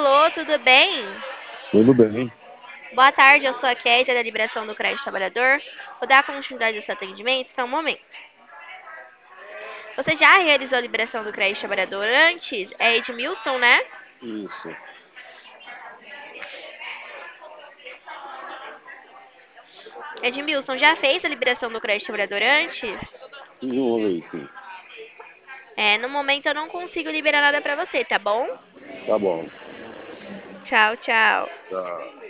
Alô, tudo bem? Tudo bem. Boa tarde, eu sou a Kézia da Liberação do Crédito Trabalhador. Vou dar continuidade ao seu atendimento, só um momento. Você já realizou a liberação do crédito trabalhador antes? É Edmilson, né? Isso. Edmilson, já fez a liberação do crédito trabalhador antes? Fiz uma vez, sim. No momento eu não consigo liberar nada pra você, tá bom? Tá bom. Tchau, tchau. Tá.